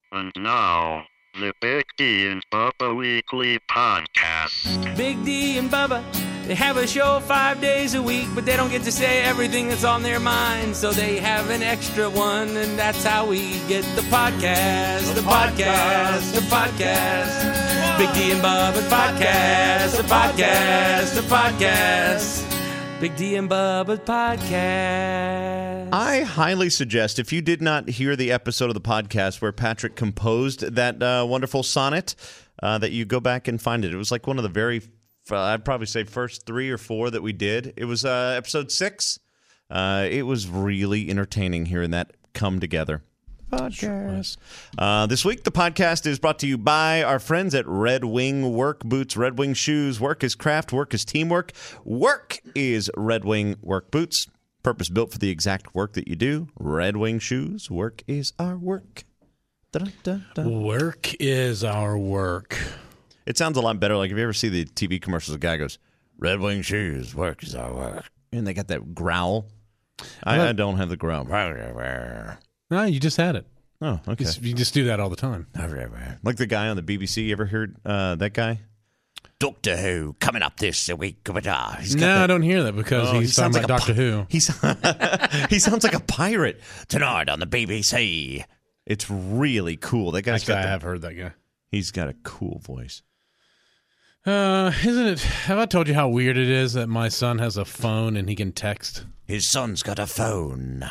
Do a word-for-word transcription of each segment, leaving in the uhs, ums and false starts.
And now, the Big D and Bubba Weekly Podcast. Big D and Bubba, they have a show five days a week, but they don't get to say everything that's on their mind, so they have an extra one, and that's how we get the podcast, the, the podcast, podcast, the podcast. Big D and Bubba podcast, the podcast, the podcast. Big D and Bubba podcast. I highly suggest, if you did not hear the episode of the podcast where Patrick composed that uh, wonderful sonnet, uh, that you go back and find it. It was like one of the very, uh, I'd probably say first three or four that we did. It was uh, episode six. Uh, it was really entertaining hearing that come together. Podcast. Uh, this week, the podcast is brought to you by our friends at Red Wing Work Boots, Red Wing Shoes. Work is craft, work is teamwork. Work is Red Wing Work Boots. Purpose built for the exact work that you do. Red Wing Shoes. Work is our work. Dun, dun, dun. Work is our work. It sounds a lot better. Like if you ever see the T V commercials, the guy goes, Red Wing Shoes. Work is our work. And they got that growl. I, I don't have the growl. No, you just had it. Oh, okay. You just, you just do that all the time. Like the guy on the B B C. You ever heard uh, that guy? Doctor Who coming up this week. He's got no, that. I don't hear that because Oh, he's he talking sounds about like a Doctor pi- Who. He's he sounds like a pirate tonight on the B B C. It's really cool. That guy's Actually, got I the, have heard that guy. He's got a cool voice. Uh, isn't it? Have I told you how weird it is that my son has a phone and he can text? His son's got a phone.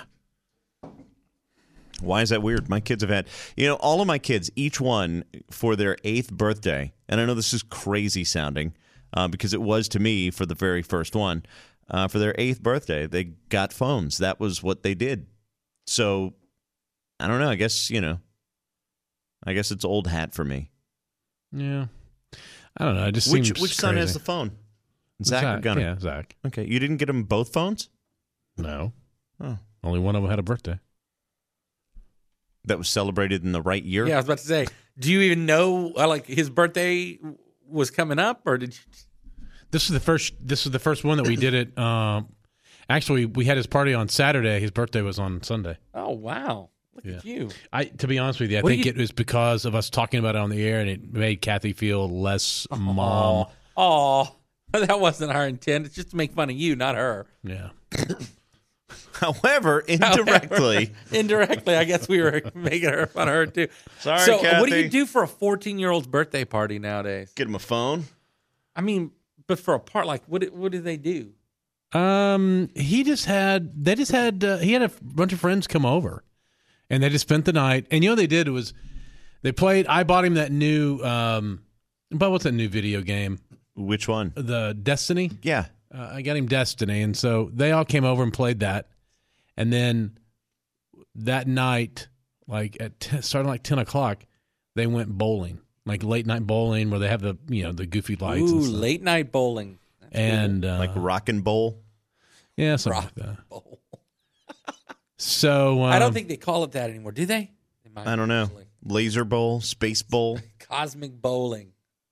Why is that weird? My kids have had, you know, all of my kids, each one for their eighth birthday, and I know this is crazy sounding uh, because it was to me for the very first one, uh, for their eighth birthday, they got phones. That was what they did. So, I don't know. I guess, you know, I guess it's old hat for me. Yeah. I don't know. It just Which seems which son crazy. has the phone? Zach, or Zach, Gunnar? yeah, Zach. Okay. You didn't get them both phones? No. Oh. Only one of them had a birthday. That was celebrated in the right year? Yeah, I was about to say, do you even know, uh, like, his birthday was coming up, or did you? This is the first. This is the first one that we did it. Um, actually, we had his party on Saturday. His birthday was on Sunday. Oh, wow. Look Yeah. at you. I, to be honest with you, I What do think you- it was because of us talking about it on the air, and it made Kathy feel less mom. Oh, that wasn't our intent. It's just to make fun of you, not her. Yeah. However, indirectly. Indirectly, I guess we were making her fun of her, too. Sorry, so, Kathy. what do you do for a fourteen-year-old's birthday party nowadays? Get him a phone? I mean, but for a part, like, what do- what do they do? Um, he just had. They just had. Uh, he had a bunch of friends come over, and they just spent the night. And you know what they did was they played. I bought him that new. Um, but what's that new video game? Which one? The Destiny. Yeah. Uh, I got him Destiny, and so they all came over and played that. And then that night, like at ten, starting like ten o'clock, they went bowling, like late night bowling, where they have the you know the goofy lights. Ooh, and stuff. late night bowling. That's and uh, Like rock and bowl? yeah, something Rock like that. bowl. So um, I don't think they call it that anymore, do they? They might I don't know. actually. Laser bowl? Space bowl? Cosmic bowling.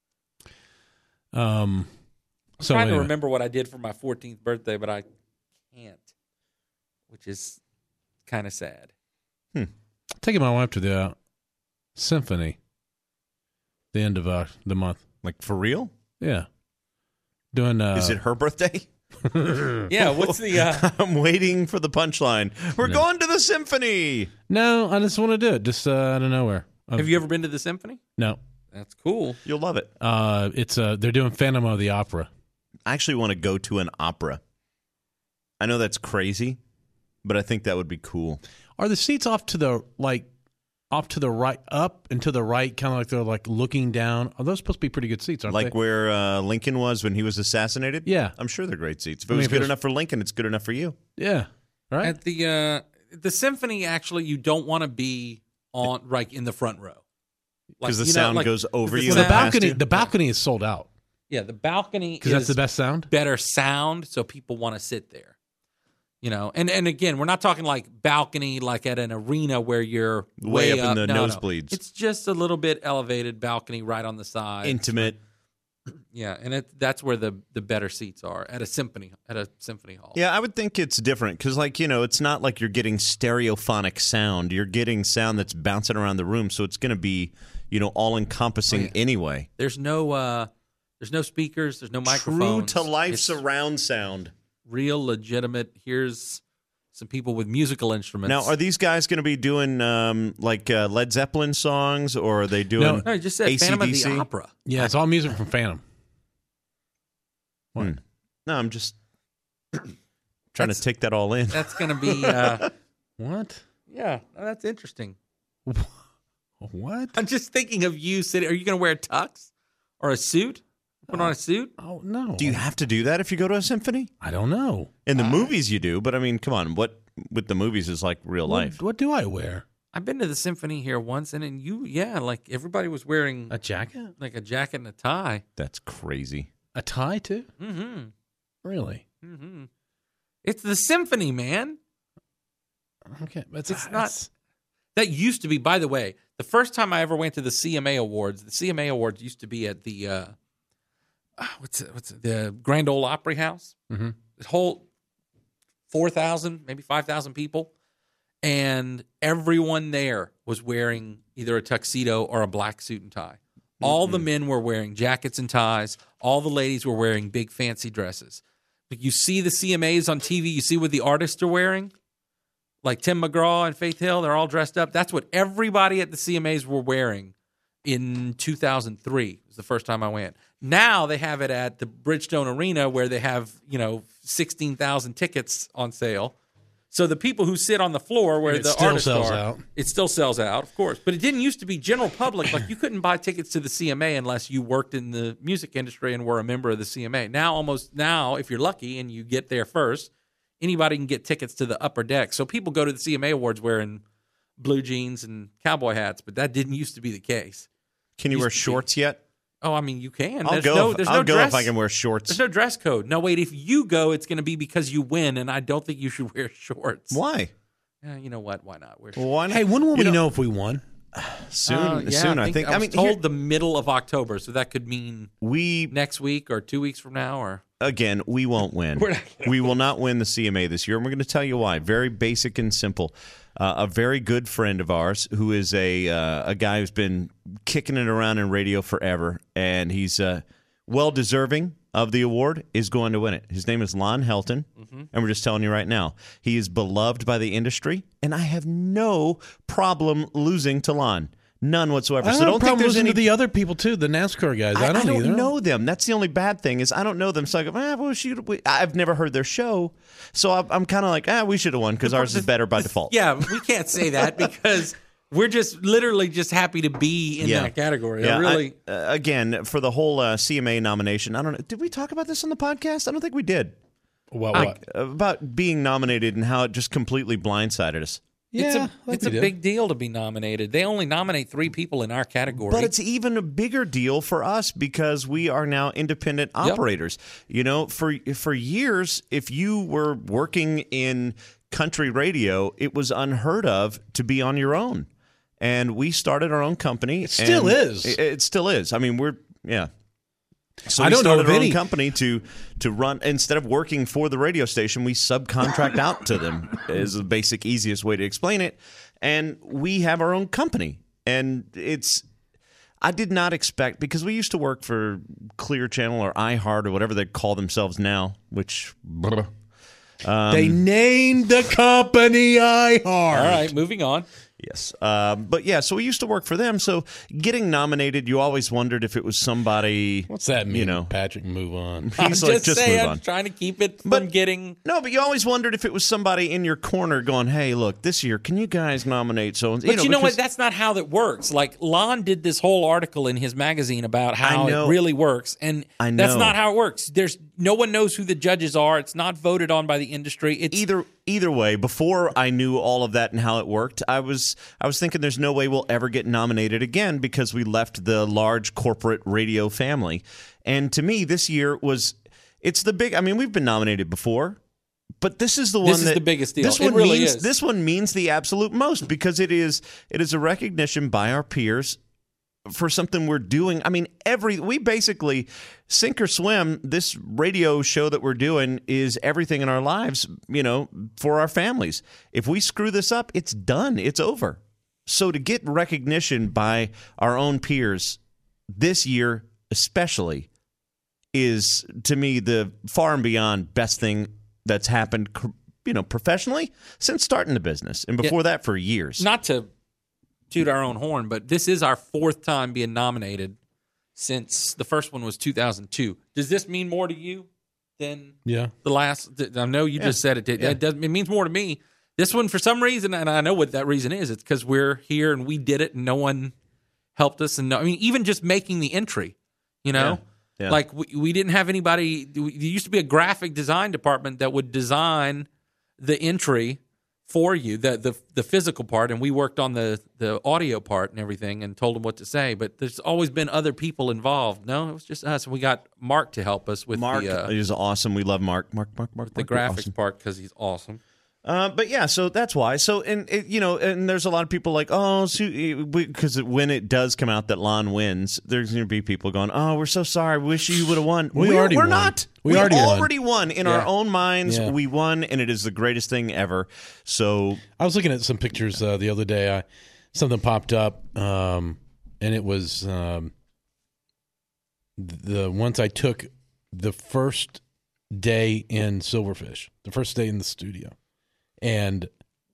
Um, I'm so trying anyway. to remember what I did for my fourteenth birthday, but I can't, which is kind of sad. taking my wife to the uh, symphony. The end of uh, the month. Like for real? Yeah, doing. Uh, Is it her birthday? Yeah, what's the? Uh, I'm waiting for the punchline. We're No. going to the symphony. No, I just want to do it, just uh, out of nowhere. I've- have you ever been to the symphony? No, That's cool. You'll love it. uh, it's uh, they're doing Phantom of the Opera. I actually want to go to an opera. I know that's crazy, but I think that would be cool. Are the seats off to the like, off to the right, up and to the right, kind of like they're like looking down? Are those supposed to be pretty good seats? Aren't Like they? where uh, Lincoln was when he was assassinated? Yeah. I'm sure they're great seats. If it I mean, was if good it was- enough for Lincoln, it's good enough for you. Yeah, right. At the uh, the symphony, actually, you don't want to be on like in the front row Like, Because the you know, sound like, goes over the you. well, the and past balcony, you. the balcony is sold out Yeah, the balcony because is that's the best sound. better sound, so people want to sit there. You know, and, and again, we're not talking like balcony like at an arena where you're Way way, up in the No, no. nosebleeds. It's just a little bit elevated balcony right on the side. Intimate. Yeah, and it, that's where the, the better seats are at a symphony at a symphony hall. Yeah, I would think it's different because, like, you know, it's not like you're getting stereophonic sound. You're getting sound that's bouncing around the room, so it's going to be, you know, all encompassing Oh, yeah. anyway. There's no uh, there's no speakers. There's no microphones. True to life It's surround sound. real legitimate. Here's some people with musical instruments. Now, are these guys going to be doing um, like uh, Led Zeppelin songs, or are they doing? no, I just said A C Phantom of D C? the Opera. Yeah, it's all music from Phantom. Hmm. No, I'm just trying That's- to take that all in. That's going to be uh, What? yeah. That's interesting. What? I'm just thinking of you sitting. Are you going to wear a tux or a suit? Put on a suit? Oh no. Do you have to do that if you go to a symphony? I don't know. In the movies, you do, but I mean, come on, what with the movies is like real life. What, what do I wear? I've been to the symphony here once, and, and you, yeah, like everybody was wearing A jacket? like a jacket and a tie. That's crazy. A tie too? Mm-hmm. Really? Mm-hmm. It's the symphony, man. Okay, but it's, It's not- That used to be, by the way, the first time I ever went to the C M A Awards. The C M A Awards used to be at the uh, what's it, what's it, the Grand Ole Opry House. Mm-hmm. The whole four thousand, maybe five thousand people, and everyone there was wearing either a tuxedo or a black suit and tie. All the men were wearing jackets and ties. All the ladies were wearing big fancy dresses. Like you see the C M As on T V. You see what the artists are wearing. Like Tim McGraw and Faith Hill, they're all dressed up. That's what everybody at the C M As were wearing in two thousand three. It was the first time I went. Now they have it at the Bridgestone Arena where they have, you know, sixteen thousand tickets on sale. So the people who sit on the floor where And it the still artists sells are, out. it still sells out, of course. But it didn't used to be general public. Like you couldn't buy tickets to the C M A unless you worked in the music industry and were a member of the C M A. Now almost now, if you're lucky and you get there first, anybody can get tickets to the upper deck. So people go to the C M A Awards wearing blue jeans and cowboy hats, but that didn't used to be the case. Can you Used wear to be. shorts yet? Oh, I mean, you can. I'll There's go. no, if, there's I'll no go dress, if I can wear shorts. There's no dress code. No, wait. If you go, it's going to be because you win, and I don't think you should wear shorts. Why? Yeah, you know what? Why not wear shorts? Well, why not? Hey, when will You we know, know if we won? soon? Uh, yeah, soon, I think. I, I, was mean, told here- the middle of October, so that could mean we next week or two weeks from now, or again, we won't win. We're not gonna we will not win the C M A this year, and we're going to tell you why. Very basic and simple. Uh, a very good friend of ours, who is a uh, a guy who's been kicking it around in radio forever, and he's uh, well deserving of the award, is going to win it. His name is Lon Helton, Mm-hmm. and we're just telling you right now, he is beloved by the industry, and I have no problem losing to Lon. None whatsoever. I So don't, don't have a think problem there's listening any to the other people too, the NASCAR guys. I, I, don't, I don't either. know them. That's the only bad thing is I don't know them. So I go, ah, well, shoot, we, I've never heard their show, so I'm, I'm kind of like, ah, we should have won because ours is better by default. yeah, we can't say that because we're just literally just happy to be in Yeah. that category. I Yeah, really. I- uh, again, for the whole uh, C M A nomination, I don't know. Did we talk about this on the podcast? I don't think we did. What? Like, what? about being nominated and how it just completely blindsided us. Yeah, it's a, like it's we a did. big deal to be nominated. They only nominate three people in our category. But it's even a bigger deal for us because we are now independent operators. You know, for for years, if you were working in country radio, it was unheard of to be on your own. And we started our own company. It still is. It, it still is. I mean, we're yeah. So I we don't know started of our own any- company to to run instead of working for the radio station, we subcontract out to them is the basic easiest way to explain it. And we have our own company. And it's I did not expect because we used to work for Clear Channel or iHeart or whatever they call themselves now, which um, They named the company iHeart. all right, moving on. Yes. Um, but yeah, so we used to work for them. So getting nominated, you always wondered if it was somebody. What's that mean? You know, Patrick, move on. I'm he's just like, just saying, move I'm on. trying to keep it from But- getting. No, but you always wondered if it was somebody in your corner going, hey, look, this year, can you guys nominate so and so? But you know, what? That's not how that works. Like Lon did this whole article in his magazine about how I know. it really works, and I that's know. not how it works. There's no one knows who the judges are. It's not voted on by the industry. It's Either either way, before I knew all of that and how it worked, I was I was thinking there's no way we'll ever get nominated again because we left the large corporate radio family. And to me, this year was it's the big. I mean, we've been nominated before, but this is the one This is that the biggest deal. This It one really means is. this one means the absolute most because it is it is a recognition by our peers for something we're doing. I mean, every we basically sink or swim. This radio show that we're doing is everything in our lives, you know, for our families. If we screw this up, it's done. It's over. So to get recognition by our own peers this year especially is, to me, the far and beyond best thing that's happened, you know, professionally since starting the business. And before yeah. that, for years. Not to toot our own horn, but this is our fourth time being nominated since the first one was two thousand two. Does this mean more to you than yeah. the last? I know you yeah. just said it. It, yeah. it, does, it means more to me. This one, for some reason, and I know what that reason is, it's because we're here and we did it and no one helped us. And no, I mean, even just making the entry, you know? Yeah. Yeah. Like, we, we didn't have anybody. There used to be a graphic design department that would design the entry for you, the the the physical part, and we worked on the, the audio part and everything and told them what to say. But there's always been other people involved. No, it was just us. And we got Mark to help us with Mark the... Uh, is awesome. We love Mark. Mark, Mark, Mark. The Mark, graphics awesome. part, because he's awesome. Uh, but yeah, so that's why. So, and it, you know, and there's a lot of people like, oh, because when it does come out that Lon wins, there's going to be people going, oh, we're so sorry. Wish you would have won. We we're, already we're won. not. We, we already, already won. won. In yeah. our own minds, yeah. we won, and it is the greatest thing ever. So I was looking at some pictures uh, the other day. I, something popped up, um, and it was um, the ones I took the first day in Silverfish, the first day in the studio. And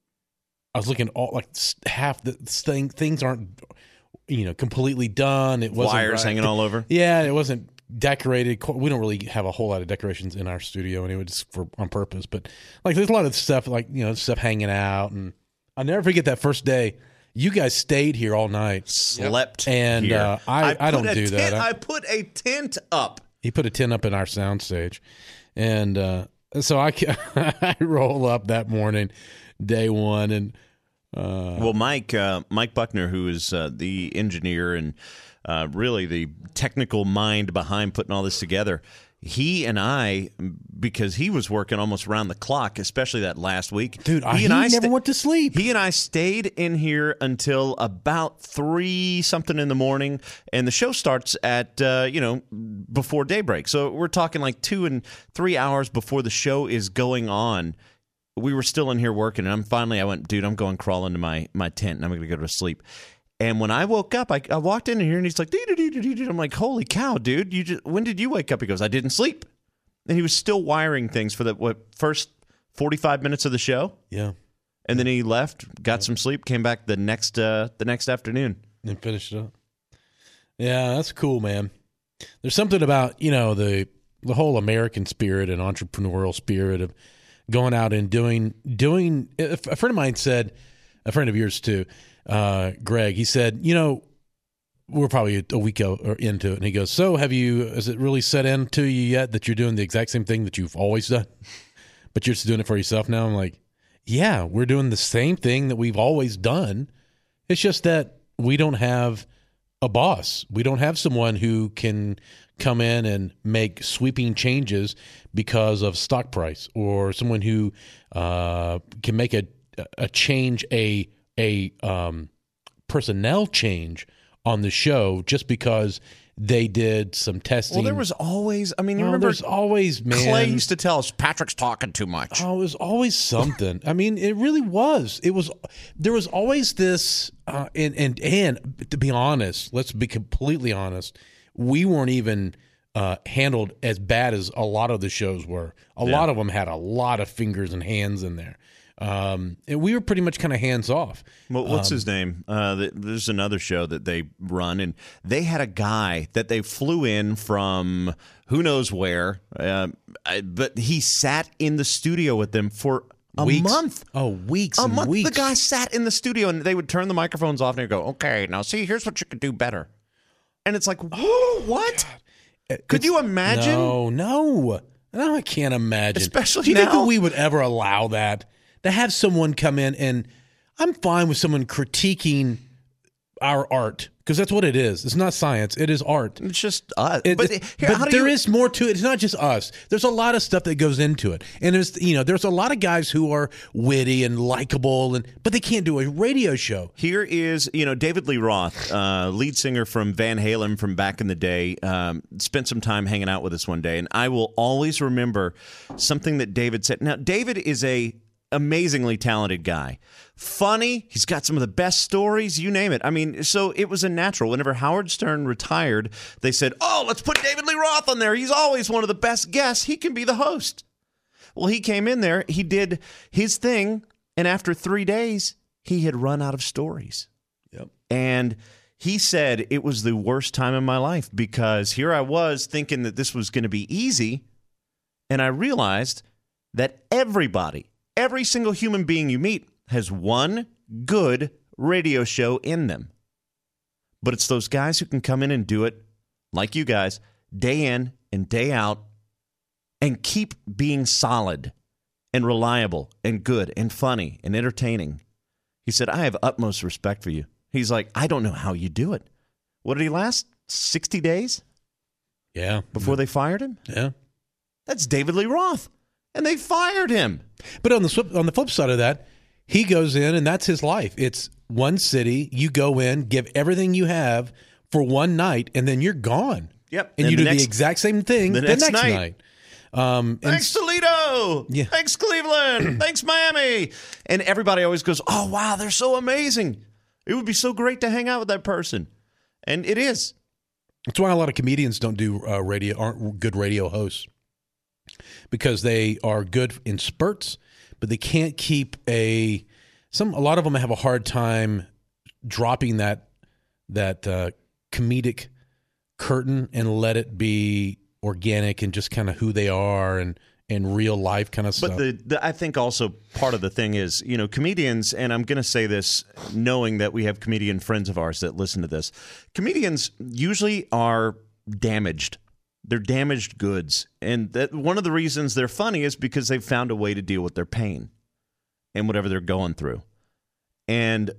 I was looking at all like half the thing. Things aren't, you know, completely done. It wasn't wires right. hanging all over. Yeah, it wasn't decorated. We don't really have a whole lot of decorations in our studio, anyway, just for on purpose. But like, there's a lot of stuff, like, you know, stuff hanging out. And I'll never forget that first day. You guys stayed here all night, slept, and here. uh, I, I, I don't do tent, that. I, I put a tent up. He put a tent up in our soundstage, and uh, so I I roll up that morning. Day one, and uh, well, Mike uh, Mike Buckner, who is uh, the engineer and uh, really the technical mind behind putting all this together, he and I, because he was working almost around the clock, especially that last week. Dude, he, I, and he I never sta- went to sleep. He and I stayed in here until about three something in the morning, and the show starts at uh, you know before daybreak. So we're talking like two and three hours before the show is going on. We were still in here working, and I'm finally, I went, dude, I'm going crawl into my, my tent, and I'm going to go to sleep. And when I woke up, I, I walked in here, and he's like, dee-dee-dee-dee-dee. I'm like, holy cow, dude, you just, when did you wake up? He goes, I didn't sleep. And he was still wiring things for the what, first forty-five minutes of the show. Yeah. And then he left, got some sleep, came back the next uh, the next afternoon. And finished it up. Yeah, that's cool, man. There's something about, you know, the the whole American spirit and entrepreneurial spirit of going out and doing, doing. A friend of mine said, a friend of yours too, uh, Greg, he said, you know, we're probably a week into it. And he goes, so have you, has it really set into you yet that you're doing the exact same thing that you've always done, but you're just doing it for yourself now? I'm like, yeah, we're doing the same thing that we've always done. It's just that we don't have a boss. We don't have someone who can come in and make sweeping changes because of stock price, or someone who uh, can make a a change, a a um, personnel change on the show just because they did some testing. Well, there was always, I mean, you oh, remember, there's always, man. Clay used to tell us, Patrick's talking too much. Oh, it was always something. I mean, it really was. It was, there was always this, uh, and, and, and to be honest, let's be completely honest, we weren't even uh, handled as bad as a lot of the shows were. A yeah. lot of them had a lot of fingers and hands in there. Um, and we were pretty much kind of hands off. Well, what's um, his name? Uh, there's another show that they run, and they had a guy that they flew in from who knows where, uh, but he sat in the studio with them for a weeks. month. Oh, weeks a and month. weeks. The guy sat in the studio, and they would turn the microphones off, and they'd go, okay, now see, here's what you could do better. And it's like, oh, what? God. Could It's, you imagine? No, no. No, I can't imagine. Especially do you now. think that we would ever allow that? To have someone come in, and I'm fine with someone critiquing our art, Because that's what it is. It's not science. It is art. It's just us. It, but it- here, but how do there you, is more to it. It's not just us. There's a lot of stuff that goes into it, and there's you know there's a lot of guys who are witty and likable, and but they can't do a radio show. Here is, you know, David Lee Roth, uh, lead singer from Van Halen from back in the day, um, spent some time hanging out with us one day, and I will always remember something that David said. Now, David is a amazingly talented guy. Funny, he's got some of the best stories, you name it. I mean, so it was a natural. Whenever Howard Stern retired, they said, oh, let's put David Lee Roth on there. He's always one of the best guests. He can be the host. Well, he came in there, he did his thing, and after three days, he had run out of stories. Yep. And he said it was the worst time in my life because here I was thinking that this was going to be easy, and I realized that everybody, every single human being you meet has one good radio show in them. But it's those guys who can come in and do it, like you guys, day in and day out, and keep being solid and reliable and good and funny and entertaining. He said, I have utmost respect for you. He's like, I don't know how you do it. What did he last? sixty days Yeah. before they fired him? Yeah. That's David Lee Roth. And they fired him. But on the flip, on the flip side of that, he goes in and that's his life. It's one city. You go in, give everything you have for one night, and then you're gone. Yep. And, And you the do next- the exact same thing the the next next, night. night. Um, and Thanks, Toledo. Yeah. Thanks, Cleveland. Thanks, Miami. And everybody always goes, oh, wow, they're so amazing. It would be so great to hang out with that person. And it is. That's why a lot of comedians don't do uh, radio, aren't good radio hosts, because they are good in spurts, but they can't keep a. Some a lot of them have a hard time dropping that that uh, comedic curtain and let it be organic and just kind of who they are and and real life kind of stuff. But the, the I think also part of the thing is, you know, comedians, and I'm going to say this knowing that we have comedian friends of ours that listen to this, comedians usually are damaged. They're damaged goods. And that one of the reasons they're funny is because they've found a way to deal with their pain and whatever they're going through. And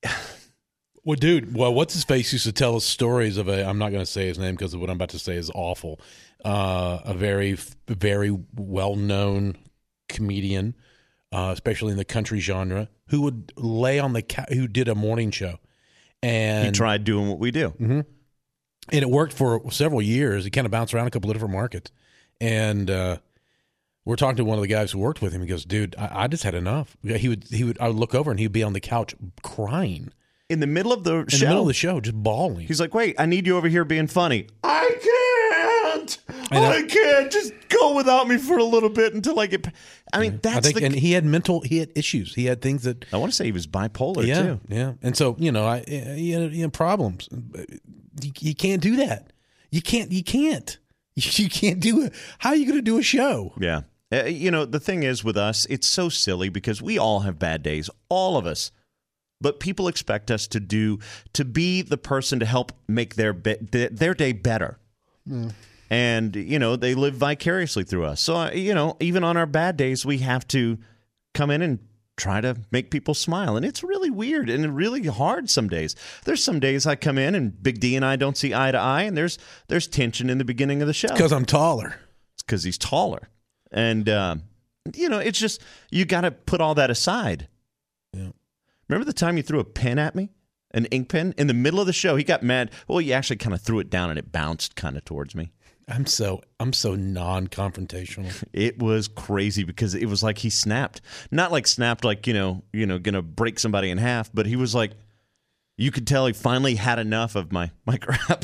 Well, dude, well, what's his face used to tell us stories of a. I'm not going to say his name because what I'm about to say is awful. Uh, a very, very well-known comedian, uh, especially in the country genre, who would lay on the ca- who did a morning show, and he tried doing what we do. Mm-hmm. And it worked for several years. He kind of bounced around a couple of different markets, and uh, we're talking to one of the guys who worked with him. He goes, "Dude, I, I just had enough." He would, he would, I would look over and he'd be on the couch crying In the middle of the in show. the middle of the show, just bawling. He's like, wait, I need you over here being funny. I can't. I know. I can't. Just go without me for a little bit until I get. I mean, that's I think, the. and he had mental, he had issues. He had things that, I want to say he was bipolar yeah, too. yeah. And so, you know, I, he had, he had problems. You, you can't do that. You can't, you can't, you can't do it. How are you going to do a show? Yeah. Uh, you know, the thing is with us, it's so silly because we all have bad days, all of us. But people expect us to do to be the person to help make their be, their day better. Mm. And, you know, they live vicariously through us. So, uh, you know, even on our bad days, we have to come in and try to make people smile. And it's really weird and really hard some days. There's some days I come in and Big D and I don't see eye to eye, and there's there's tension in the beginning of the show. Because I'm taller. It's because he's taller. And, um, you know, it's just, you got to put all that aside. Yeah. Remember the time you threw a pen at me? An ink pen? In the middle of the show, he got mad. Well, you actually kind of threw it down and it bounced kind of towards me. I'm so I'm so non-confrontational. It was crazy because it was like he snapped. Not like snapped like, you know, you know, gonna break somebody in half, but he was like, you could tell he finally had enough of my, my crap.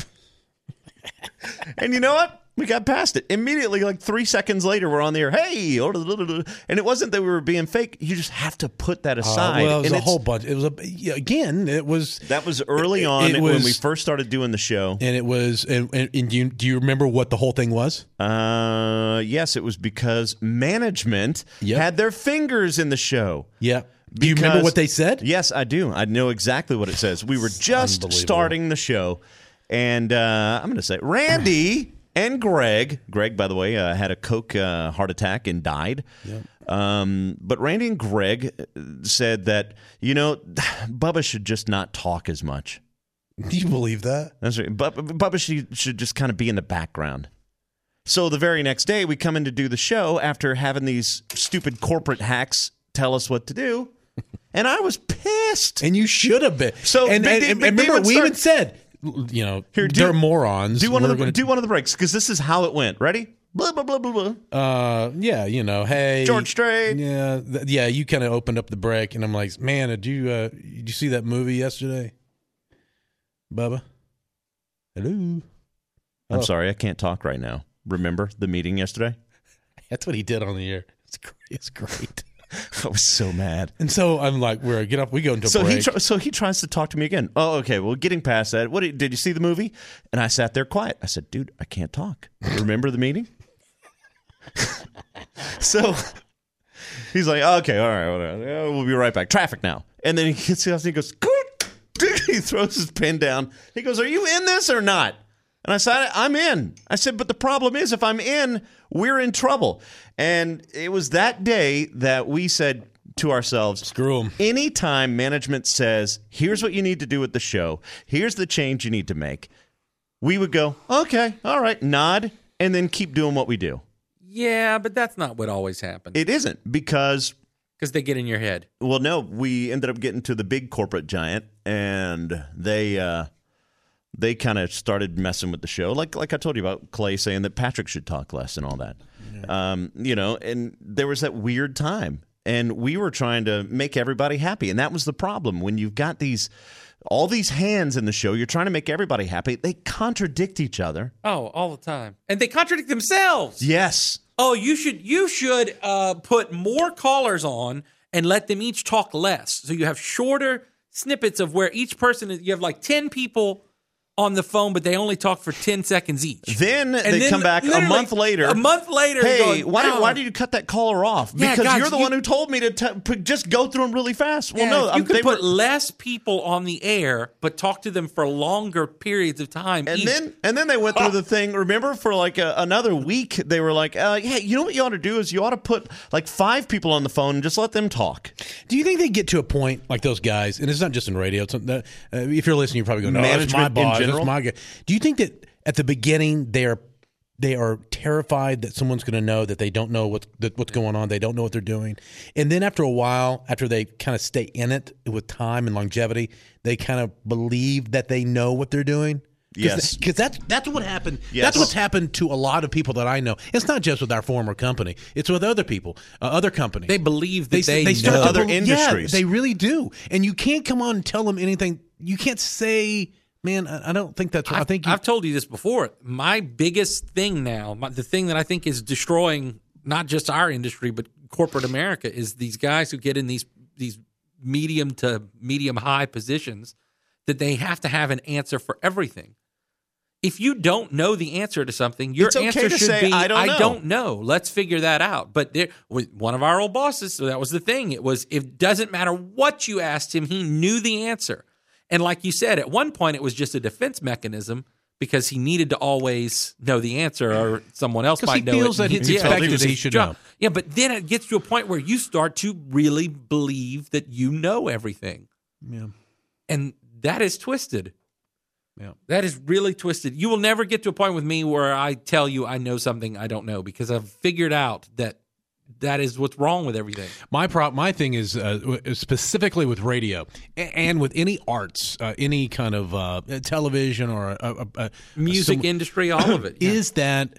And you know what? We got past it. Immediately, like three seconds later, we're on the air. Hey! And it wasn't that we were being fake. You just have to put that aside. Uh, well, it was and a whole bunch. It was, a, yeah, again, it was... That was early it, on it when was, we first started doing the show. And it was... And, and, and do, you, do you remember what the whole thing was? Uh, yes, it was because management Yep. had their fingers in the show. Yeah. Do you remember Because- what they said? Yes, I do. I know exactly what it says. We were just Unbelievable. starting the show, and uh, I'm going to say Randy and Greg. Greg, by the way, uh, had a Coke uh, heart attack and died. Yep. Um, but Randy and Greg said that, you know, Bubba should just not talk as much. Do you believe that? That's right. But Bubba should, should just kind of be in the background. So the very next day, we come in to do the show after having these stupid corporate hacks tell us what to do, and I was pissed. And you should have been. So and, Big and, D- and Big D remember, would we start- even said, you know, Here, do- they're morons. Do one of We're the gonna- do one of the breaks because this is how it went. Ready? Blah blah blah blah blah. Uh, yeah, you know, hey, George Strait. Yeah, th- yeah. You kind of opened up the break, and I'm like, man, did you uh, did you see that movie yesterday, Bubba? Hello. I'm Oh. sorry, I can't talk right now. Remember the meeting yesterday? That's what he did on the air. It's great. It's great. I was so mad. And so I'm like, we're get up. We go into a So break. he tr- so he tries to talk to me again. Oh, okay. Well, getting past that, what did, did you see the movie? And I sat there quiet. I said, "Dude, I can't talk. Remember the meeting?" So he's like, "Okay, all right, whatever. Yeah, we'll be right back. Traffic now." And then he gets out and he goes, he throws his pen down. He goes, "Are you in this or not?" And I said, "I'm in." I said, "But the problem is, if I'm in, we're in trouble." And it was that day that we said to ourselves, Screw 'em. Anytime management says, "Here's what you need to do with the show. Here's the change you need to make," we would go, "Okay, all right," nod, and then keep doing what we do. Yeah, but that's not what always happens. It isn't because, Because they get in your head. well, no, we ended up getting to the big corporate giant, and they uh, they kind of started messing with the show, like like I told you about Clay saying that Patrick should talk less and all that. Yeah. Um, you know, and there was that weird time, and we were trying to make everybody happy, and that was the problem. When you've got these all these hands in the show, you're trying to make everybody happy. They contradict each other. Oh, all the time. And they contradict themselves. Yes. Oh, you should you should uh, put more callers on and let them each talk less. So you have shorter snippets of where each person is, you have like ten people on the phone, but they only talk for ten seconds each. Then And they then come back a literally month later. A month later, Hey, going, why, did, "Oh, why did you cut that caller off? Yeah, Because God, you're the you- one who told me to t- p- just go through them really fast. Well, yeah, no, you I'm- could they put were, less people on the air, but talk to them for longer periods of time. and each. then and then they went through the thing. Remember, for like a, another week, they were like, uh, "Yeah, you know what you ought to do is you ought to put like five people on the phone and just let them talk." Do you think they get to a point like those guys? And it's not just in radio. It's, uh, if you're listening, you're probably going, "No, that's my Management in boss. That's general? my guy." Do you think that at the beginning they are they are terrified that someone's going to know that they don't know what's that, what's going on? They don't know what they're doing, and then after a while, after they kind of stay in it with time and longevity, they kind of believe that they know what they're doing. Yes. because that's that's what happened. Yes. That's what's happened to a lot of people that I know. It's not just with our former company; it's with other people, uh, other companies. they believe that they, they start know. to Other bel- industries. Yeah, they really do. And you can't come on and tell them anything. You can't say, man, I I don't think that's right. I I've, think you, I've told you this before. My biggest thing now, my, the thing that I think is destroying not just our industry but corporate America, is these guys who get in these these medium to medium high positions that they have to have an answer for everything. If you don't know the answer to something, your It's okay answer to should say, be, "I don't know." don't know. Let's figure that out." But there, with one of our old bosses, so that was the thing. It was, it doesn't matter what you asked him, he knew the answer. And like you said, at one point, it was just a defense mechanism because he needed to always know the answer, or someone else 'Cause might he know feels it. that it's Yeah, expected it was that he his should job. know. Yeah, but then it gets to a point where you start to really believe that you know everything. yeah. And that is twisted. Yeah. That is really twisted. You will never get to a point with me where I tell you I know something I don't know, because I've figured out that that is what's wrong with everything. My prop, my thing is uh, specifically with radio a- and with any arts, uh, any kind of uh, television or a, a, a, Music some- industry, all of it. Yeah. is that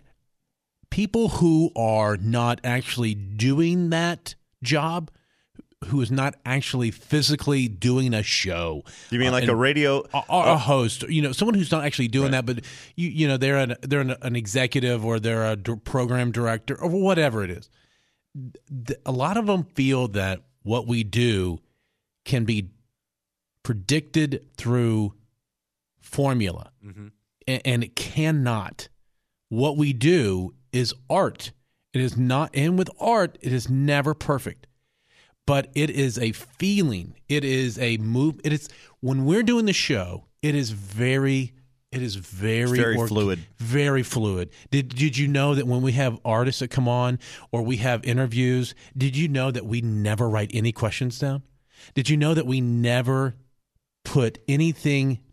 people who are not actually doing that job, who is not actually physically doing a show. You mean uh, like and- a radio? a, a host, you know, someone who's not actually doing that, but you, you know, they're an they're an, an executive or they're a d- program director or whatever it is. Th- A lot of them feel that what we do can be predicted through formula, Mhm. a- and it cannot. What we do is art. It is not, and with art, it is never perfect. But it is a feeling. It is a move. It is when we're doing the show. It is very. It is very very org- fluid. Very fluid. Did Did you know that when we have artists that come on or we have interviews, did you know that we never write any questions down? Did you know that we never put anything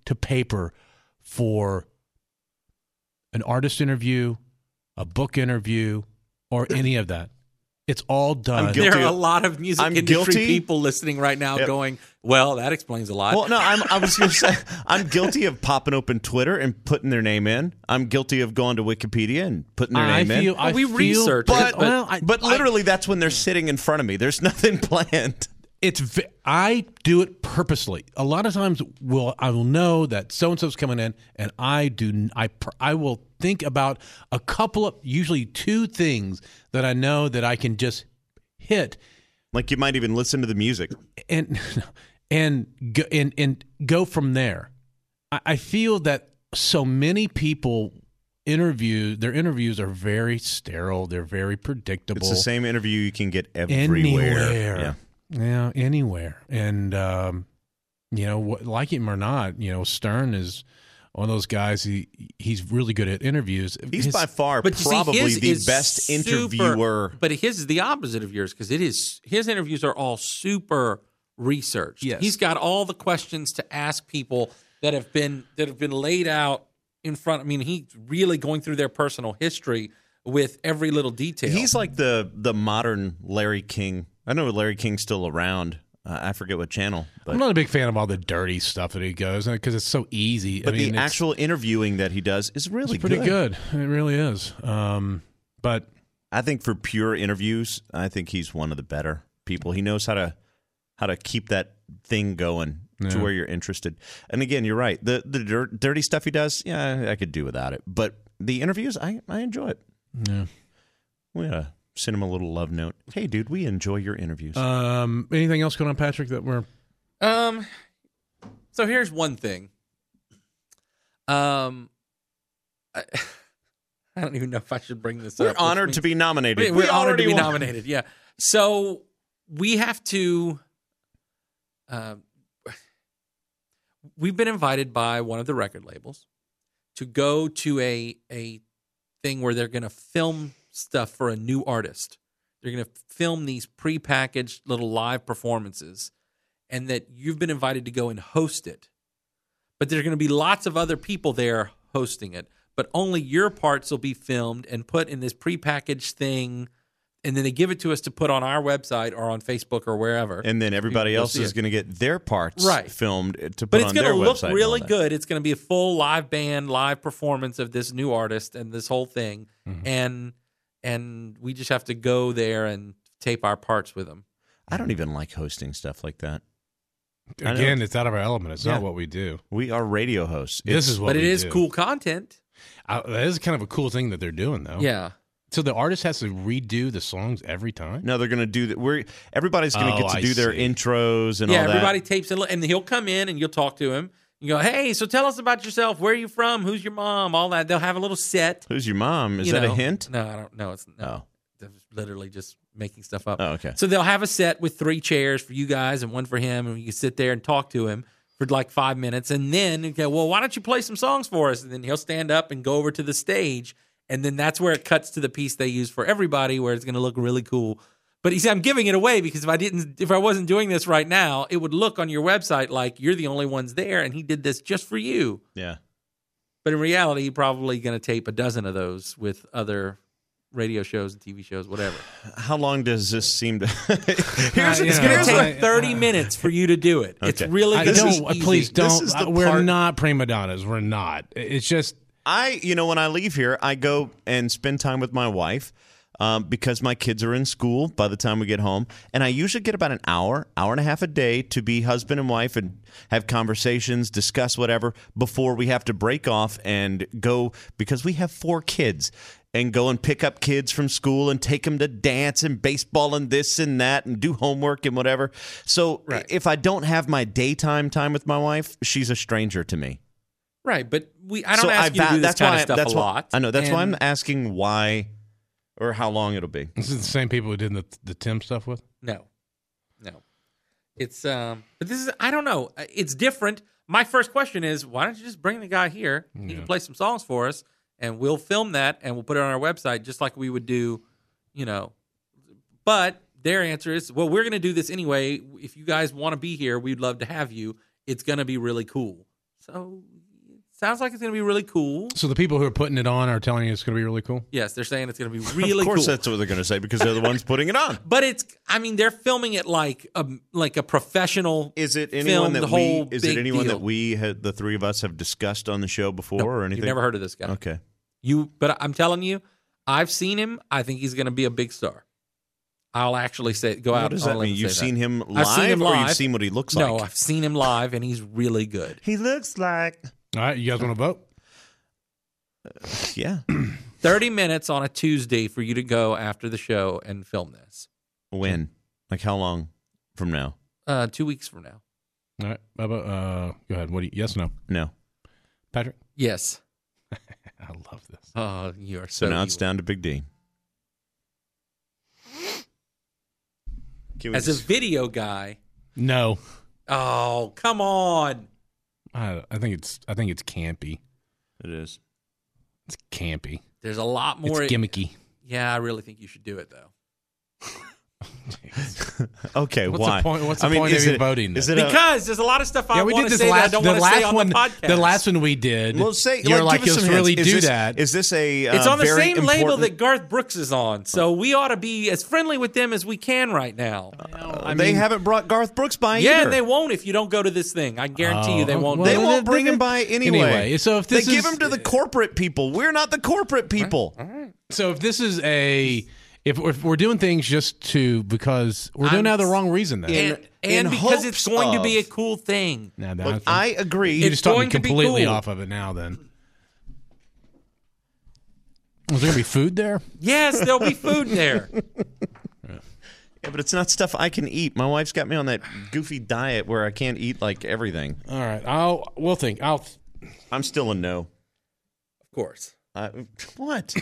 to paper for an artist interview, a book interview, or any of that. It's all done. I'm guilty There are a of- lot of music I'm industry guilty. people listening right now Yep. going, well, that explains a lot. Well, no, I'm, I was going to say I'm guilty of popping open Twitter and putting their name in. I'm guilty of going to Wikipedia and putting their I name feel, in. I we feel, research it, But, well, I- but literally, that's when they're sitting in front of me. There's nothing planned. It's v- I do it purposely. A lot of times, will I will know that so and so's coming in, and I do. I pr- I will think about a couple of, usually two things that I know that I can just hit Like you might even listen to the music. and and go, and and go from there. I, I feel that so many people interview their interviews are very sterile. They're very predictable. It's the same interview you can get everywhere. Anywhere. Yeah. Yeah, anywhere. And, um, you know, what, like him or not, you know, Stern is one of those guys, he he's really good at interviews. He's His- by far But you probably see, his the is best super- interviewer. But his is the opposite of yours because it is his interviews are all super researched. Yes. He's got all the questions to ask people that have been that have been laid out in front. I mean, he's really going through their personal history with every little detail. He's like the the modern Larry King. I know Larry King's still around. Uh, I forget what channel, but I'm not a big fan of all the dirty stuff that he goes because it's so easy. but I mean, the it's- actual interviewing that he does is really it's pretty good. good. It really is. Um, but I think for pure interviews, I think he's one of the better people. He knows how to how to keep that thing going to Yeah. where you're interested. And again, you're right. The the dir- dirty stuff he does, yeah, I could do without it. But the interviews, I I enjoy it. yeah. We gotta send him a little love note. Hey, dude, we enjoy your interviews. Um, anything else going on, Patrick? That we're Um, so here's one thing. Um, I, I don't even know if I should bring this We're up. which honored means- to be nominated. We- We We're honored to already be won. nominated. Yeah. So we have to. Uh, we've been invited by one of the record labels to go to a a thing where they're going to film stuff for a new artist. They're going to film these prepackaged little live performances, and that you've been invited to go and host it. But there are going to be lots of other people there hosting it, but only your parts will be filmed and put in this prepackaged thing, and then they give it to us to put on our website or on Facebook or wherever. And then everybody You'll else see is it. going to get their parts Right. filmed to put But it's on going their to look website and really all that. good. It's going to be a full live band, live performance of this new artist and this whole thing, Mm-hmm. and and we just have to go there and tape our parts with them. I don't even like hosting stuff like that. I know. again, it's out of our element. It's Yeah. not what we do. We are radio hosts. This It's- is what But it we is do. cool content. I, that is kind of a cool thing that they're doing, though. Yeah. So the artist has to redo the songs every time. No, they're going to do that. We're everybody's going to Oh, get to I do their see. intros and Yeah, all that. everybody tapes and, and he'll come in and you'll talk to him. You go, hey, so tell us about yourself. Where are you from? Who's your mom? All that. They'll have a little set. Who's your mom? Is you that know. a hint? No, I don't know. It's no. Oh. They're literally just making stuff up. Oh, okay. So they'll have a set with three chairs for you guys and one for him, and you can sit there and talk to him for like five minutes, and then okay, well, why don't you play some songs for us? And then he'll stand up and go over to the stage, and then that's where it cuts to the piece they use for everybody, where it's going to look really cool. But you see, I'm giving it away because if I didn't, if I wasn't doing this right now, it would look on your website like you're the only ones there, and he did this just for you. Yeah. But in reality, you're probably going to tape a dozen of those with other radio shows and T V shows, whatever. How long does this seem to? here's Uh, It's you going know, to here's take I- thirty minutes for you to do it. It's Okay. really I going to don't. be easy. Please This don't. is the Uh, We're part- not prima donnas. We're not. It's just I, you know, when I leave here, I go and spend time with my wife um, because my kids are in school by the time we get home. And I usually get about an hour, hour and a half a day to be husband and wife and have conversations, discuss whatever before we have to break off and go because we have four kids and go and pick up kids from school and take them to dance and baseball and this and that and do homework and whatever. So Right. if I don't have my daytime time with my wife, she's a stranger to me. Right, but we I don't so ask I you to va- do this that's kind why of stuff that's a why, lot. I know that's why I'm and- asking why or how long it'll be. this is the same people who did the the Tim stuff with. No, no. It's um, but this is I don't know. It's different. My first question is, why don't you just bring the guy here? He can play some songs for us, and we'll film that and we'll put it on our website just like we would do, you know. But their answer is, well, we're going to do this anyway. If you guys want to be here, we'd love to have you. It's going to be really cool. So it sounds like it's going to be really cool. So the people who are putting it on are telling you it's going to be really cool? Yes, they're saying it's going to be really cool. Of course cool. that's what they're going to say because they're the ones putting it on. But it's, I mean, they're filming it like a, like a professional Is it anyone film, that the we whole is it big anyone deal. that we had, the three of us have discussed on the show before No, or anything? You've never heard of this guy. Okay. You, but I'm telling you, I've seen him. I think he's going to be a big star. I'll actually say, go out. What does on that a limb mean? and You've say seen that. him live, I've seen him or live. you've seen what he looks No, like? I've seen him live, and he's really good. He looks like. All right, you guys want to vote? Yeah. thirty minutes on a Tuesday for you to go after the show and film this. When? Like how long from now? Uh, two weeks from now. All right, Bubba, uh, go ahead. What do you, yes or no? No. Patrick? Yes. I love this. Oh, you are so So now it's evil. down to Big D. Can we As a just- video guy, No. oh, come on. I, I think it's I think it's campy. it is. It's campy. There's a lot more. It's gimmicky. Yeah, I really think you should do it, though. Okay, What's why? the point? What's the I mean, point is of you it- voting? Is then? it a, Because there's a lot of stuff I yeah, we want did to this say last. that I the don't want to say last on one. the podcast. The last one we did. well, say, you're like, like, give us let's some really hints. Is do this- that. Is this a uh, It's on the very same label important- that Garth Brooks is on, so we ought to be as friendly with them as we can right now. Uh, they haven't brought Garth Brooks by Yeah, either. and they won't if you don't go to this thing. I guarantee Oh, you they won't. well, They do it. then- won't bring then- him by anyway. Anyway, so if this they give is- him to the corporate people, we're not the corporate people. So if this is a if, if we're doing things just to because we're doing I'm- it out of the wrong reason, then In- and and in because it's hopes going to be a of- cool thing. Nah, nah, Look, think- I agree. you It's just talked me going to be completely cool. off of it now. Then was there gonna be food there? Yes, there'll be food there. Yeah, but it's not stuff I can eat. My wife's got me on that goofy diet where I can't eat like everything. All right, I'll we'll think. I'll I'm still a no. Of course. I, what?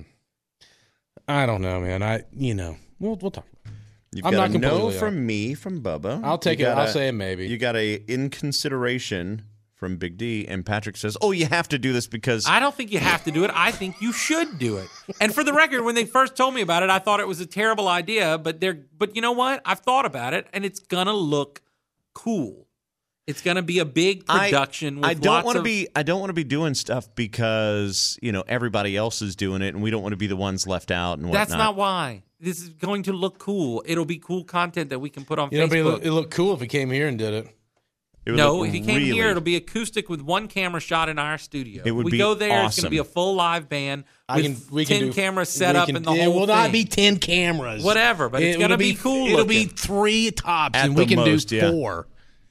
I don't know, man. I you know we'll we'll talk. You've I'm got not a no completely from me, from Bubba. I'll take You it. got I'll a- say a maybe. You got a in consideration from Big D, and Patrick says, "Oh, you have to do this because I don't think you have to do it. I think you should do it. And for the record, when they first told me about it, I thought it was a terrible idea. But they're but you know what? I've thought about it, and it's gonna look cool. It's gonna be a big I- production. With I don't lots want to of- be. I don't want to be doing stuff because you know everybody else is doing it, and we don't want to be the ones left out and whatnot. That's not why. This is going to look cool. It'll be cool content that we can put on You know, Facebook. it'd look cool if he came here and did it. It would No, look if you came really- here, it'll be acoustic with one camera shot in our studio. It would we be go there, it's going awesome. to be a full live band I with can. We can ten do cameras set we up can- and the it whole will thing. not be ten cameras. Whatever, but it's It- gonna it'll be cool It'll looking. be three tops, At and we the can most, do yeah. four.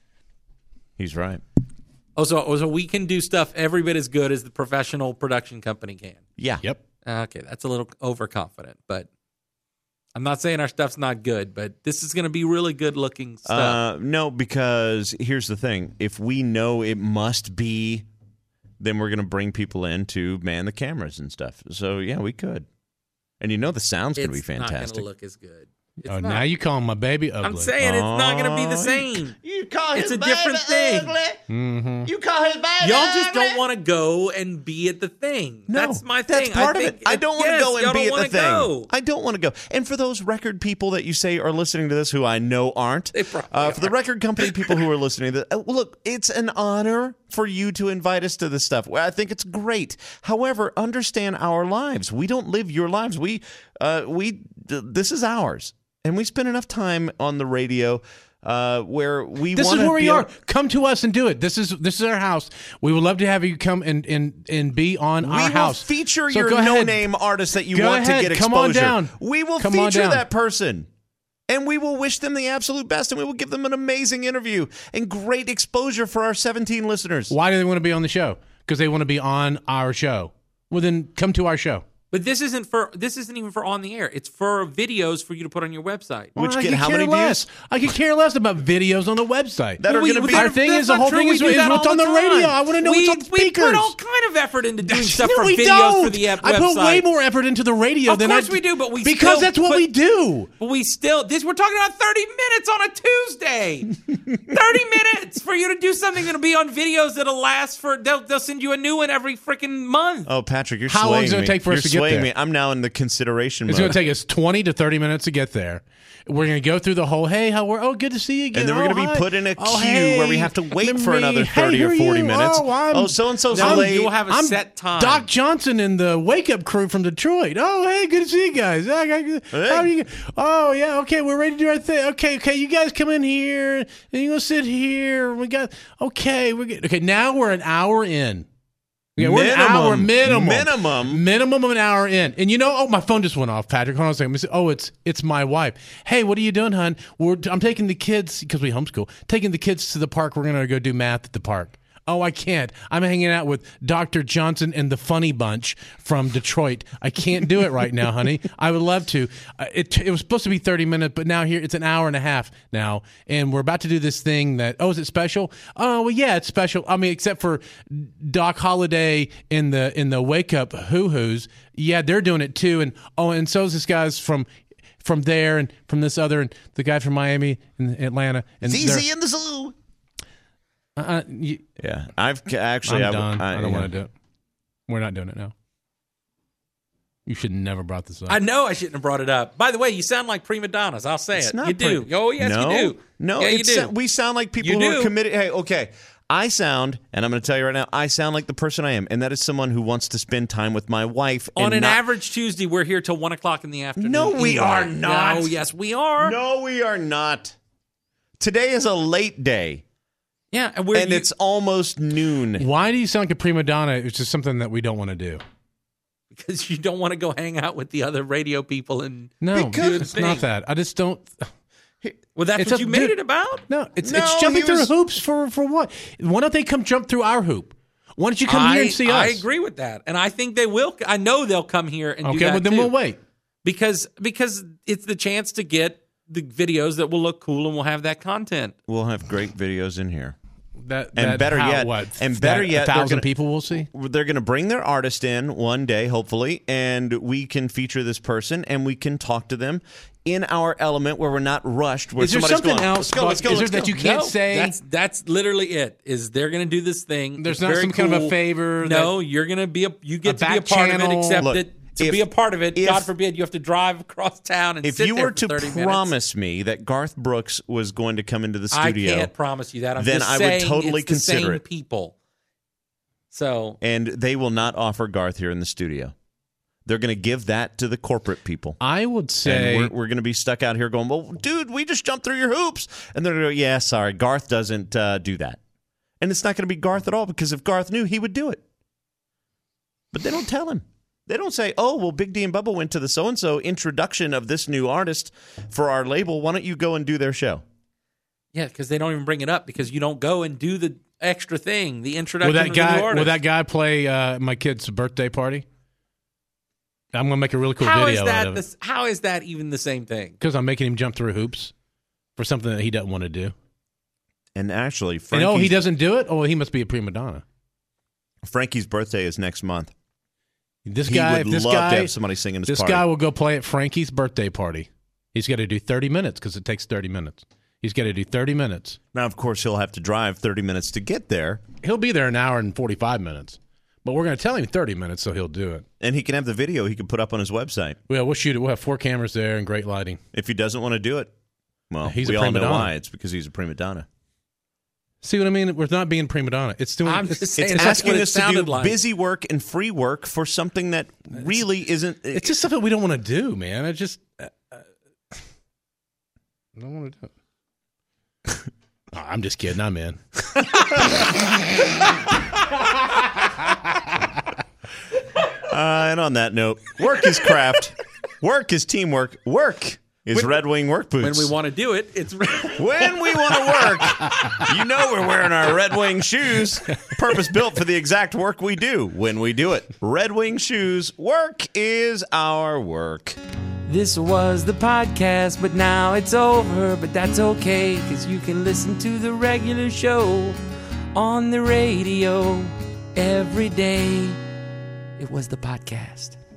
He's right. Oh, so, so we can do stuff every bit as good as the professional production company can. Yeah. Yep. Okay, that's a little overconfident, but I'm not saying our stuff's not good, but this is going to be really good looking stuff. Uh, no, because here's the thing: if we know it must be, then we're going to bring people in to man the cameras and stuff. So yeah, we could. And you know the sound's going to be it's not going fantastic. to look as good. It's Oh, not. now you calling my baby ugly? I'm saying it's not going to be the Oh, same. You call It's a different thing. Mm-hmm. You call his baby Y'all just don't want to go and be at the thing. No, that's my thing. That's part I of think, it. I don't want to yes, go and y'all be don't at the wanna thing. Go. I don't want to go. And for those record people that you say are listening to this, who I know aren't, They probably uh, for the are. record company people who are listening to this, uh, look, it's an honor for you to invite us to this stuff. Well, I think it's great. However, understand our lives. We don't live your lives. We, uh, we, th- this is ours. And we spend enough time on the radio uh, where we This is want to where we be are. able- Come to us and do it. This is this is our house. We would love to have you come and and, and be on We our will house. feature So your go ahead. no-name artist that you Go want ahead. to get exposure. Come on down. We will Come on feature down. that person. And we will wish them the absolute best, and we will give them an amazing interview and great exposure for our seventeen listeners. Why do they want to be on the show? Because they want to be on our show. Well, then come to our show. But this isn't for. This isn't even for on the air. It's for videos for you to put on your website. Which Well, I get could how care many less. views? I could care less about videos on the website. That are We- going to we- be Our thing that's is the not whole true. thing We is, do is that what's all on the time. radio. I want to know we, what's on we speakers. put all kind of effort into doing stuff no, for we videos don't. for the app I put website. way more effort into the radio Of than course I we do, but we because still that's what put- we do. But we still this. We're talking about thirty minutes on a Tuesday. Thirty minutes for you to do something that'll be on videos that'll last for. They'll, they'll send you a new one every freaking month. Oh, Patrick, you're How long swaying is it gonna me. take for us You're to get swaying there. me. I'm now in the consideration It's mode. going to take us twenty to thirty minutes to get there. We're going to go through the whole, hey, how we're, oh, good to see you again. And then we're oh, going to be hi. put in a oh, queue hey. where we have to wait Remember for another me? thirty hey, or who are forty you? minutes. Oh, I'm, Oh, so-and-so's No, late. you'll have a I'm set time. Doc Johnson and the Wake Up Crew from Detroit. Oh, hey, good to see you guys. Oh, Hey. how are you? Oh, yeah, okay, we're ready to do our thing. Okay, okay, you guys come in here, and you're going to sit here. We got, okay, we're good. Okay, now we're an hour in. Yeah, we're an hour minimum. Minimum. Minimum of an hour in. And you know, oh, my phone just went off, Patrick. Hold on a second. Let me see. Oh, it's it's my wife. Hey, what are you doing, hon? We're, I'm taking the kids, because we homeschool, taking the kids to the park. We're going to go do math at the park. Oh, I can't. I'm hanging out with Doctor Johnson and the Funny Bunch from Detroit. I can't do it right now, honey. I would love to. Uh, it, it was supposed to be thirty minutes, but now here it's an hour and a half now. And we're about to do this thing that, oh, is it special? Oh, well, yeah, it's special. I mean, except for Doc Holliday in the in the Wake Up Hoo-Hoos. Yeah, they're doing it too. And oh, and so is this guy's from from there and from this other, and the guy from Miami and Atlanta. And It's they're- easy in the zoo. Uh, you, Yeah, I've actually. I'm I, done. I, I, don't yeah. want to do it. We're not doing it now. You should never brought this up. I know I shouldn't have brought it up. By the way, you sound like prima donnas. I'll say It's it. not You do. pre- Oh, yes, no, you do. No, yeah, you it's, do. we sound like people You who do. are committed. Hey, okay. I sound, and I'm going to tell you right now, I sound like the person I am, and that is someone who wants to spend time with my wife. On and an not, average Tuesday, we're here till one o'clock in the afternoon. No, we anyway. are not. No, yes, we are. No, we are not. Today is a late day, Yeah, and we're and you- it's almost noon. Why do you sound like a prima donna? It's just something that we don't want to do. because you don't want to go hang out with the other radio people and No, do the it's thing. not that. I just don't. Well, that's It's what a- you made dude- it about. No, it's No, it's jumping he through was- hoops for for what? Why don't they come jump through our hoop? Why don't you come I, here and see us? I agree with that, and I think they will. I know they'll come here and do Okay, that well then too. we'll wait. because because it's the chance to get the videos that will look cool and we'll have that content. We'll have great videos in here. That, And that better how- yet- what? and better that yet, a they're thousand gonna- people will see. They're going to bring their artist in one day, hopefully, and we can feature this person and we can talk to them in our element where we're not rushed. Where Is there somebody's something going, else? Let's go, let's go, is let's there go. that you can't No, say? That's that's literally it. Is they're going to do this thing? There's It's not very some kind of a cool. favor No, you're going to be a. You get a to be a back part of it. channel. Accept Look, it. To if- be a part of it, if- God forbid, you have to drive across town and If sit you there were for to thirty minutes. promise me that Garth Brooks was going to come into the I studio, can't promise you that. I'm then just I would saying totally it's the consider same it. people. So and they will not offer Garth here in the studio. They're going to give that to the corporate people. I would And say we're, we're going to be stuck out here going, well, dude, we just jumped through your hoops. And they're going to go, yeah, sorry, Garth doesn't uh, do that. And it's not going to be Garth at all, because if Garth knew, he would do it. But they don't tell him. They don't say, oh, well, Big D and Bubba went to the so-and-so introduction of this new artist for our label. Why don't you go and do their show? yeah, because they don't even bring it up because you don't go and do the extra thing, the will introduction that of the guy new artist. will that guy play uh, my kid's birthday party? I'm gonna make a really cool How video is that? out of it The, how is that even the same thing? because I'm making him jump through hoops for something that he doesn't want to do. And actually, And Frankie's, oh, he doesn't do it. Oh, he must be a prima donna. Frankie's birthday is next month. This He guy, would if this love guy, to have somebody sing in his this party. guy will go play at Frankie's birthday party. He's got to do thirty minutes because it takes thirty minutes. He's got to do thirty minutes. Now, of course, he'll have to drive thirty minutes to get there, He'll be there an hour and forty-five minutes, but we're going to tell him thirty minutes, so he'll do it. and he can have the video he can put up on his website. Well, we'll shoot it. We'll have four cameras there and great lighting. If he doesn't want to do it, well, He's we a all prima know donna. why. It's because he's a prima donna. See what I mean? We're not being prima donna. It's doing. I'm it's, just saying It's that's asking what it us to do sounded like. busy work and free work for something that really isn't. it's just something we don't want to do, man. I just. Uh, uh, I don't want to do it. Oh, I'm just kidding. I'm in. Uh, and on that note, work is craft, work is teamwork, work is Red Wing work boots. When we want to do it, it's When we want to work, you know we're wearing our Red Wing shoes, purpose built for the exact work we do when we do it. Red Wing shoes, work is our work. This was the podcast, but now it's over. But that's okay, because you can listen to the regular show on the radio every day. It was the podcast.